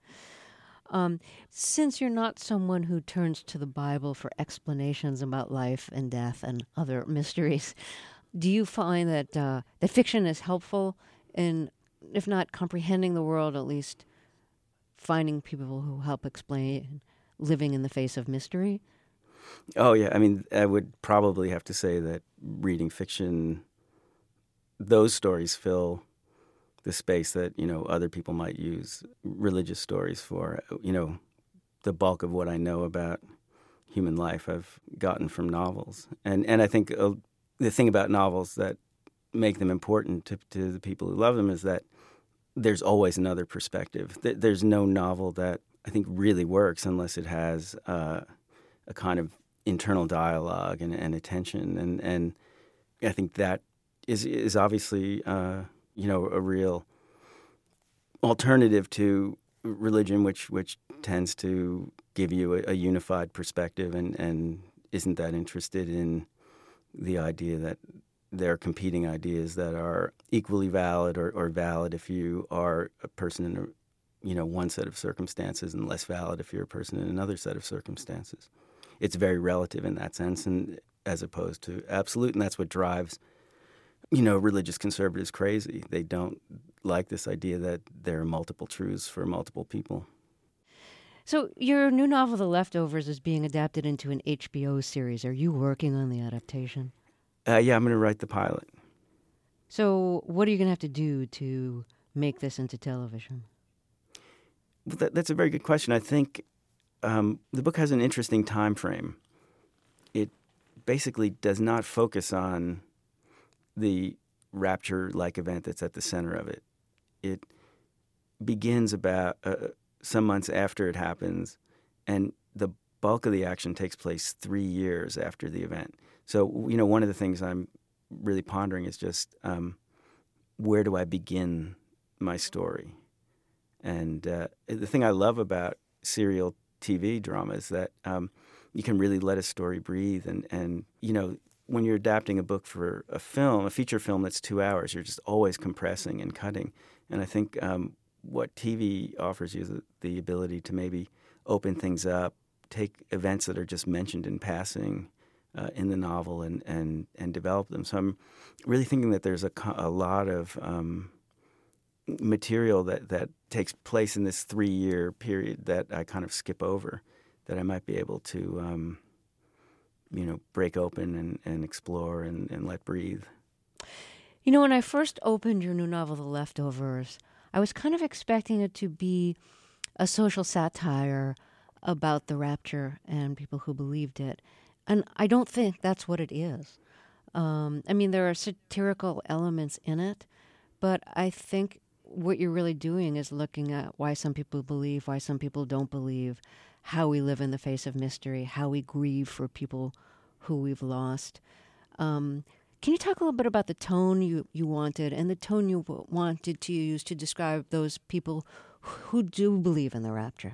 um, since you're not someone who turns to the Bible for explanations about life and death and other mysteries, do you find that uh, that fiction is helpful in, if not comprehending the world, at least finding people who help explain living in the face of mystery? Oh, yeah. I mean, I would probably have to say that reading fiction, those stories fill the space that, you know, other people might use religious stories for. You know, the bulk of what I know about human life I've gotten from novels. And and I think uh, the thing about novels that make them important to, to the people who love them is that there's always another perspective. There's no novel that I think really works unless it has uh, a kind of internal dialogue and, and attention. And, and I think that is is obviously uh, you know, a real alternative to religion, which which tends to give you a, a unified perspective and, and isn't that interested in the idea that there are competing ideas that are equally valid or, or valid if you are a person in a, you know, one set of circumstances, and less valid if you're a person in another set of circumstances. It's very relative in that sense, and as opposed to absolute, and that's what drives, you know, religious conservatives crazy. They don't like this idea that there are multiple truths for multiple people. So your new novel, The Leftovers, is being adapted into an H B O series. Are you working on the adaptation? Uh, yeah, I'm going to write the pilot. So what are you going to have to do to make this into television? Well, that, that's a very good question. I think um, the book has an interesting time frame. It basically does not focus on the rapture-like event that's at the center of it. It begins about uh, some months after it happens, and the bulk of the action takes place three years after the event. So, you know, one of the things I'm really pondering is just um, where do I begin my story? And uh, the thing I love about serial T V drama is that um, you can really let a story breathe. And, and, you know, when you're adapting a book for a film, a feature film that's two hours, you're just always compressing and cutting. And I think um, what T V offers you is the ability to maybe open things up, take events that are just mentioned in passing uh, in the novel and, and, and develop them. So I'm really thinking that there's a, a lot of um, material that, that takes place in this three-year period that I kind of skip over, that I might be able to, um, you know, break open and, and explore and, and let breathe. You know, when I first opened your new novel, The Leftovers, I was kind of expecting it to be a social satire about the rapture and people who believed it. And I don't think that's what it is. Um, I mean, there are satirical elements in it, but I think what you're really doing is looking at why some people believe, why some people don't believe, how we live in the face of mystery, how we grieve for people who we've lost. Um, can you talk a little bit about the tone you, you wanted and the tone you w- wanted to use to describe those people who do believe in the rapture?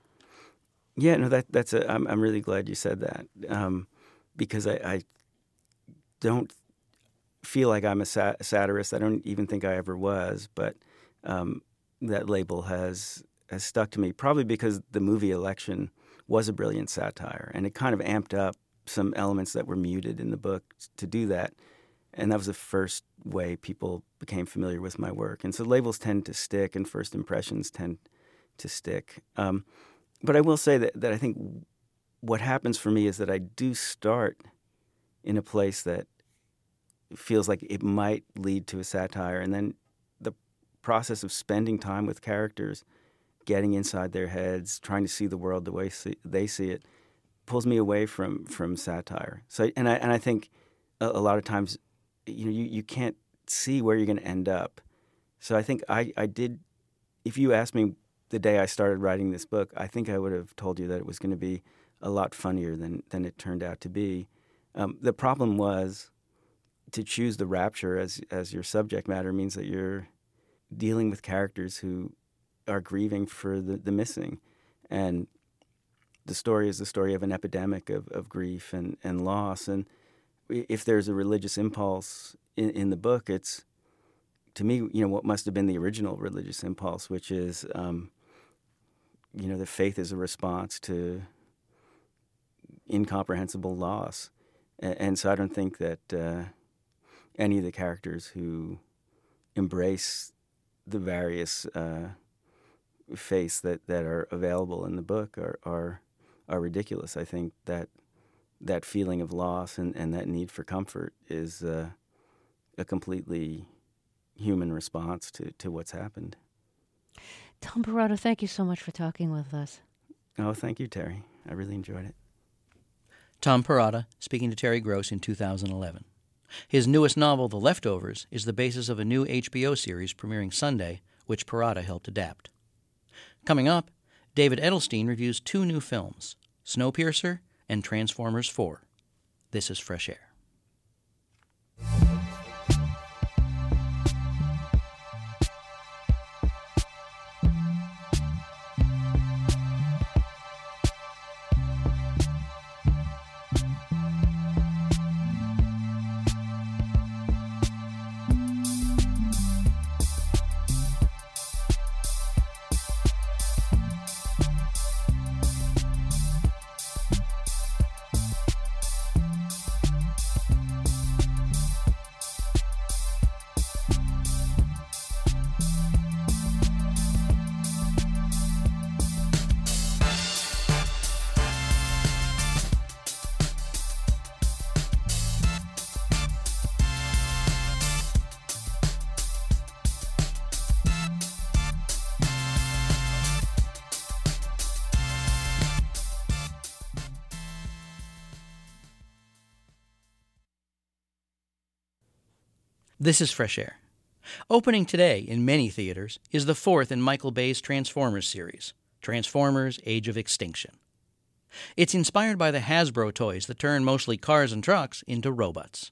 Yeah, no, that that's a. I'm I'm really glad you said that um, because I, I don't feel like I'm a, sat- a satirist. I don't even think I ever was, but um, that label has has stuck to me. Probably because the movie Election was a brilliant satire, and it kind of amped up some elements that were muted in the book to do that. And that was the first way people became familiar with my work. And so labels tend to stick, and first impressions tend to stick. Um, But I will say that, that I think what happens for me is that I do start in a place that feels like it might lead to a satire. And then the process of spending time with characters, getting inside their heads, trying to see the world the way see, they see it, pulls me away from, from satire. So, and I and I think a, a lot of times, you know, you, you can't see where you're going to end up. So I think I, I did, if you asked me the day I started writing this book, I think I would have told you that it was going to be a lot funnier than, than it turned out to be. Um, the problem was to choose the rapture as as your subject matter means that you're dealing with characters who are grieving for the, the missing. And the story is the story of an epidemic of, of grief and, and loss. And if there's a religious impulse in, in the book, it's, to me, you know, what must have been the original religious impulse, which is, um, you know, that faith is a response to incomprehensible loss. And, and so I don't think that uh, any of the characters who embrace the various uh, faiths that, that are available in the book are, are are ridiculous. I think that that feeling of loss and, and that need for comfort is uh, a completely human response to, to what's happened. Tom Perrotta, thank you so much for talking with us. Oh, thank you, Terry. I really enjoyed it. Tom Perrotta speaking to Terry Gross in two thousand eleven. His newest novel, The Leftovers, is the basis of a new H B O series premiering Sunday, which Perrotta helped adapt. Coming up, David Edelstein reviews two new films, Snowpiercer and Transformers four. This is Fresh Air. This is Fresh Air. Opening today in many theaters is the fourth in Michael Bay's Transformers series, Transformers: Age of Extinction. It's inspired by the Hasbro toys that turn mostly cars and trucks into robots.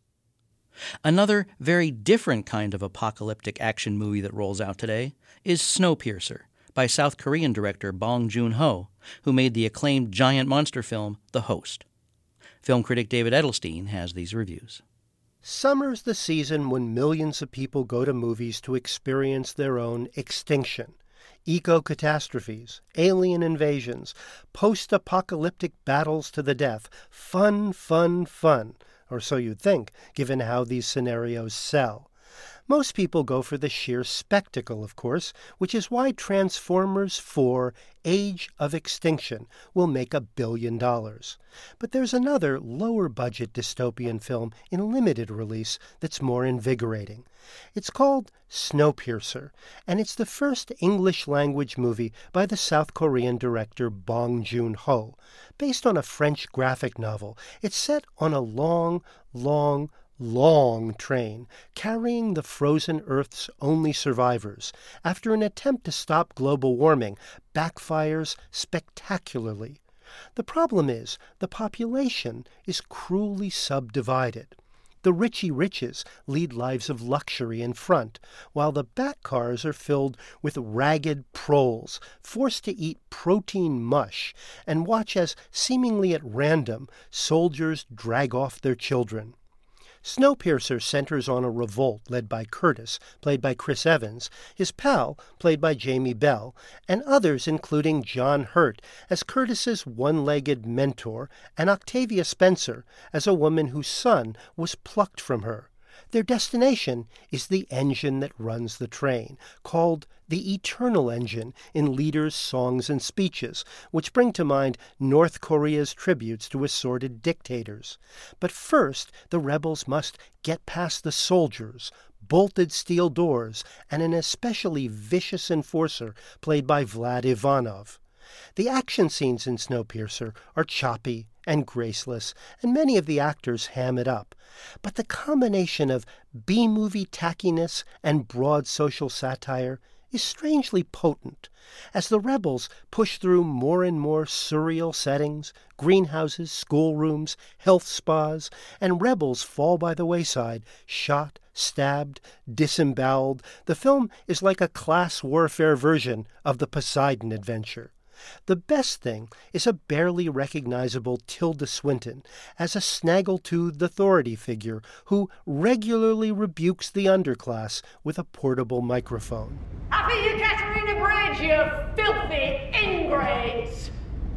Another very different kind of apocalyptic action movie that rolls out today is Snowpiercer by South Korean director Bong Joon-ho, who made the acclaimed giant monster film The Host. Film critic David Edelstein has these reviews. Summer's the season when millions of people go to movies to experience their own extinction. Eco-catastrophes, alien invasions, post-apocalyptic battles to the death. Fun, fun, fun. Or so you'd think, given how these scenarios sell. Most people go for the sheer spectacle, of course, which is why Transformers four: Age of Extinction will make a billion dollars. But there's another lower-budget dystopian film in limited release that's more invigorating. It's called Snowpiercer, and it's the first English-language movie by the South Korean director Bong Joon-ho. Based on a French graphic novel, it's set on a long, long, long train carrying the frozen Earth's only survivors after an attempt to stop global warming backfires spectacularly. The problem is the population is cruelly subdivided. The richy riches lead lives of luxury in front, while the back cars are filled with ragged proles, forced to eat protein mush and watch as, seemingly at random, soldiers drag off their children. Snowpiercer centers on a revolt led by Curtis, played by Chris Evans, his pal, played by Jamie Bell, and others including John Hurt as Curtis's one-legged mentor and Octavia Spencer as a woman whose son was plucked from her. Their destination is the engine that runs the train, called the Eternal Engine in leaders' songs and speeches, which bring to mind North Korea's tributes to assorted dictators. But first, the rebels must get past the soldiers, bolted steel doors, and an especially vicious enforcer played by Vlad Ivanov. The action scenes in Snowpiercer are choppy and graceless, and many of the actors ham it up. But the combination of B-movie tackiness and broad social satire is strangely potent, as the rebels push through more and more surreal settings, greenhouses, schoolrooms, health spas, and rebels fall by the wayside, shot, stabbed, disemboweled. The film is like a class warfare version of the Poseidon Adventure. The best thing is a barely recognizable Tilda Swinton as a snaggle-toothed authority figure who regularly rebukes the underclass with a portable microphone. Happy Ekaterina Bridge, you filthy ingrates!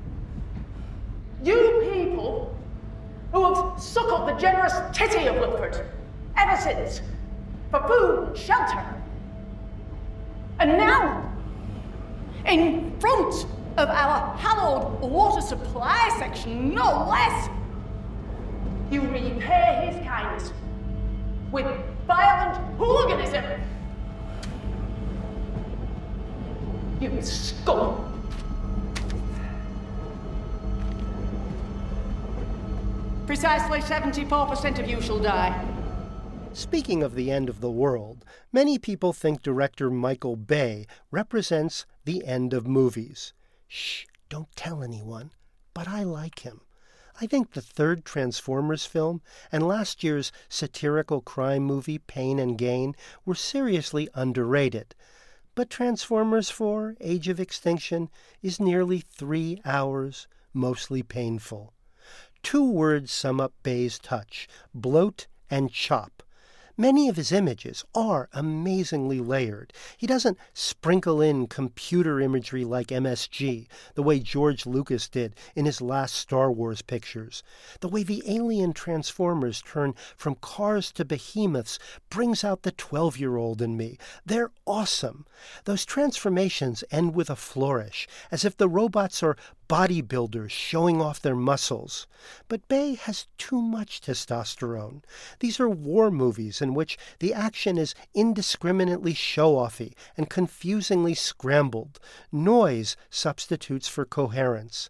You people who have suckled the generous titty of Woodford ever since for food and shelter. And now, in front of our hallowed water supply section, no less, you repay his kindness with violent hooliganism. You scum. Precisely seventy-four percent of you shall die. Speaking of the end of the world, many people think director Michael Bay represents the end of movies. Shh, don't tell anyone, but I like him. I think the third Transformers film and last year's satirical crime movie Pain and Gain were seriously underrated. But Transformers four: Age of Extinction is nearly three hours, mostly painful. Two words sum up Bay's touch: bloat and chop. Many of his images are amazingly layered. He doesn't sprinkle in computer imagery like M S G, the way George Lucas did in his last Star Wars pictures. The way the alien Transformers turn from cars to behemoths brings out the twelve-year-old in me. They're awesome. Those transformations end with a flourish, as if the robots are bodybuilders showing off their muscles. But Bay has too much testosterone. These are war movies in which the action is indiscriminately show-offy and confusingly scrambled. Noise substitutes for coherence.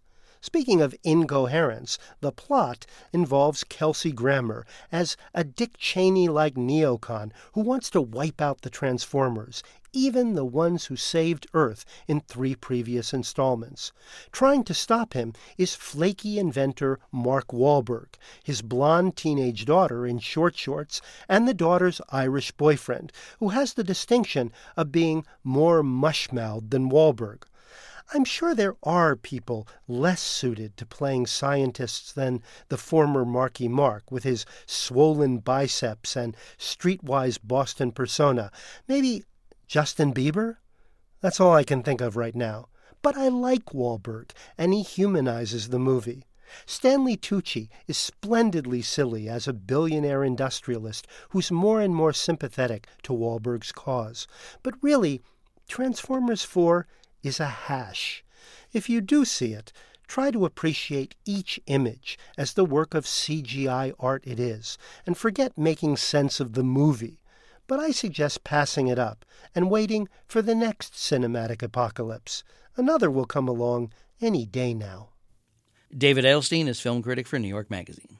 Speaking of incoherence, the plot involves Kelsey Grammer as a Dick Cheney-like neocon who wants to wipe out the Transformers, even the ones who saved Earth in three previous installments. Trying to stop him is flaky inventor Mark Wahlberg, his blonde teenage daughter in short shorts, and the daughter's Irish boyfriend, who has the distinction of being more mush-mouthed than Wahlberg. I'm sure there are people less suited to playing scientists than the former Marky Mark with his swollen biceps and streetwise Boston persona. Maybe Justin Bieber? That's all I can think of right now. But I like Wahlberg, and he humanizes the movie. Stanley Tucci is splendidly silly as a billionaire industrialist who's more and more sympathetic to Wahlberg's cause. But really, Transformers four is a hash. If you do see it, try to appreciate each image as the work of C G I art it is, and forget making sense of the movie. But I suggest passing it up and waiting for the next cinematic apocalypse. Another will come along any day now. David Adelstein is film critic for New York Magazine.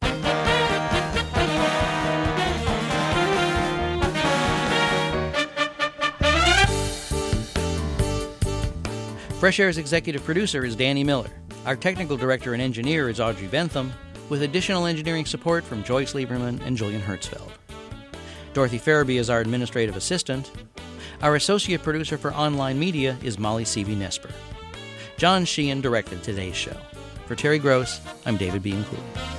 Fresh Air's executive producer is Danny Miller. Our technical director and engineer is Audrey Bentham, with additional engineering support from Joyce Lieberman and Julian Hertzfeld. Dorothy Farabee is our administrative assistant. Our associate producer for online media is Molly Seavey-Nesper. John Sheehan directed today's show. For Terry Gross, I'm David B. Include.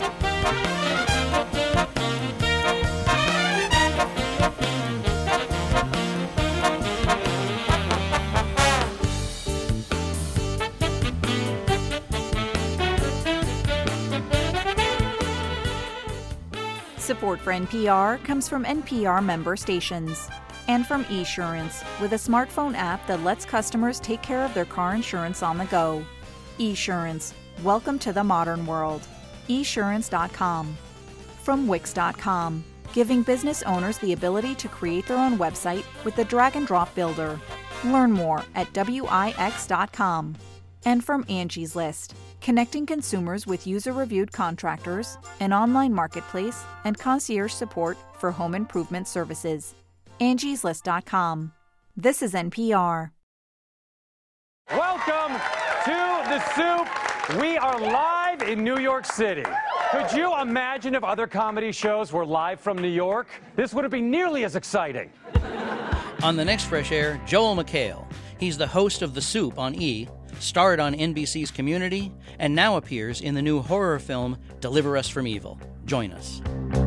Support for N P R comes from N P R member stations and from Esurance, with a smartphone app that lets customers take care of their car insurance on the go. Esurance, welcome to the modern world. Esurance dot com. From Wix dot com, giving business owners the ability to create their own website with the drag-and-drop builder. Learn more at Wix dot com. And from Angie's List, connecting consumers with user-reviewed contractors, an online marketplace, and concierge support for home improvement services. Angie's List dot com. This is N P R. Welcome to The Soup. We are live in New York City. Could you imagine if other comedy shows were live from New York? This wouldn't be nearly as exciting. On the next Fresh Air, Joel McHale. He's the host of The Soup on E!, starred on N B C's Community, and now appears in the new horror film Deliver Us from Evil. Join us.